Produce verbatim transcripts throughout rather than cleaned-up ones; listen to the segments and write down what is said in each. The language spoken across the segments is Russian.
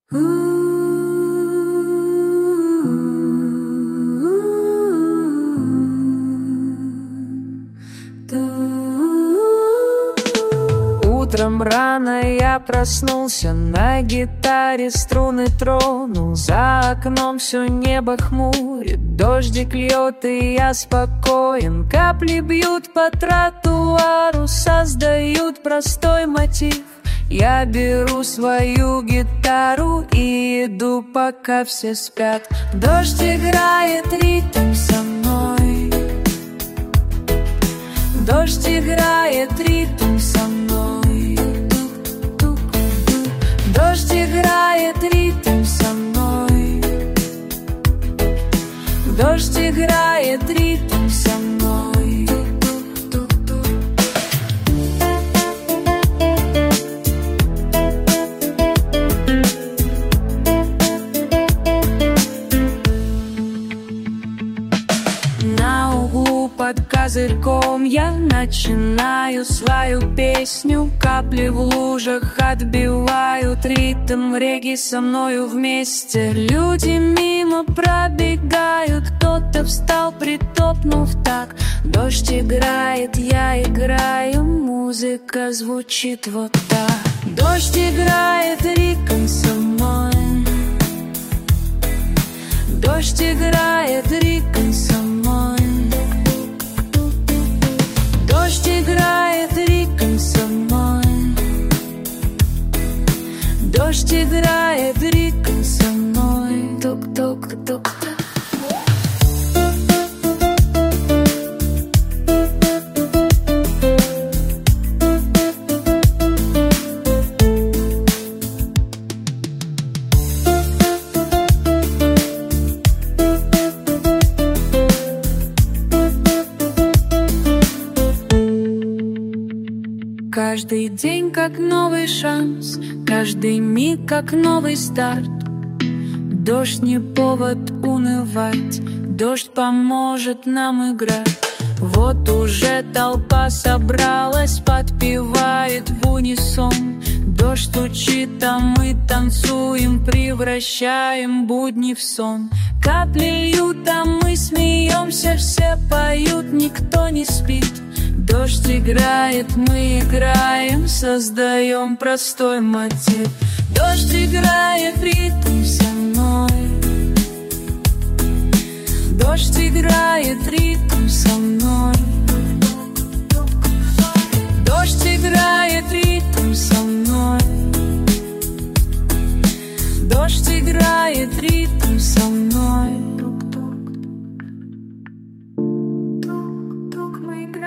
Утром рано я проснулся, на гитаре струны тронул. За окном все небо хмурит, дождик льет, и я спокоен. Капли бьют по тротуару, создают простой мотив. Я беру свою гитару и иду, пока все спят. Дождь играет ритм со мной, дождь играет ритм со мной, дождь играет ритм со мной, дождь играет ритм со мной. На углу под козырьком я начинаю свою песню. Капли в лужах отбивают ритм регги со мною вместе. Люди мимо пробегают, кто-то встал, притопнув так. Дождь играет, я играю, музыка звучит вот так. Дождь играет ритм со мной, дождь играет ритм со мной, дождь играет ритм со мной, дождь играет ритм со мной. Тук-тук-тук-тук. Каждый день как новый шанс, каждый миг как новый старт. Дождь не повод унывать, дождь поможет нам играть. Вот уже толпа собралась, подпевает в унисон. Дождь стучит, а мы танцуем, превращаем будни в сон. Капли льют, а мы смеемся, все поют, никто не спит. Дождь играет, мы играем, создаем простой мотив. Дождь играет ритм со мной, дождь играет ритм со мной, дождь играет ритм со мной, дождь играет ритм со мной.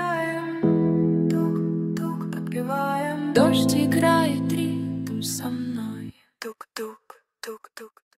Дождь играет ритм со мной.